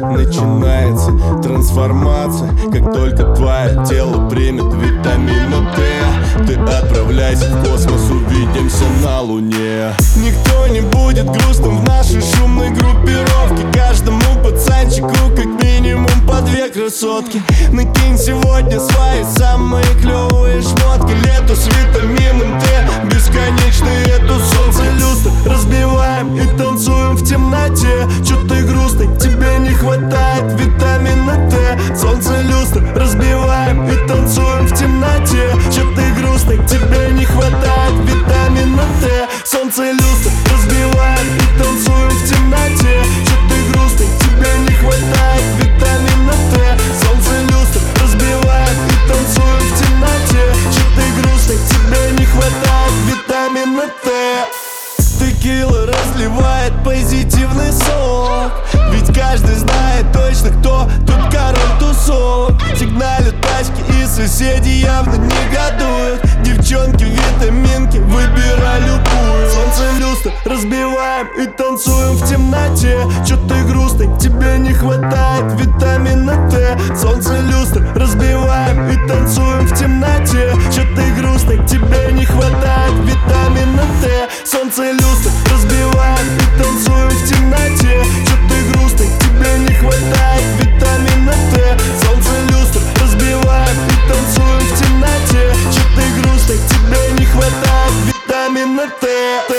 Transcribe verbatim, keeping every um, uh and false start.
начинается трансформация. Как только твое тело примет витамина Д, ты отправляйся в космос, увидимся на Луне. Никто не будет грустным в нашей шумной группировке. Каждому пацанчику как минимум по две красотки. Накинь сегодня свои самые клевые шмотки. Лето с витамином Д, бесконечный эту солнце люстр. Разбиваем и танцуем в темноте. Чё ты грустный, тебе не хватает витамина Д. Солнце люстр, разбиваем и танцуем в темноте. Чё ты грустный, тебе не хватает витамина Д. Солнце люстр, разбиваем и танцуем в темноте. Чё ты грустный, тебе не хватает витамина Д. Солнце люстр, разбиваем и танцуем в темноте. Чё ты грустный, тебе не хватает витамина Д. Текила разливает позитивный сок, ведь каждый знает точно, кто тут король тусовок. Сигналят тачки и соседи явно негодуют. Девчонки, витаминки, выбирай любую. Солнце люстр, разбиваем и танцуем в темноте. Чё ты грустный, тебе не хватает витамина Д. Солнце люстр, разбиваем и танцуем в темноте. Чё ты грустный, тебе не хватает витамина Д. Солнце люстр, разбиваем и танцуем в темноте. Чё ты грустный, тебе не хватает витамина Д. Солнце люстр, разбиваем и танцуем в темноте. Чё ты грустный, тебе не хватает витамина Д.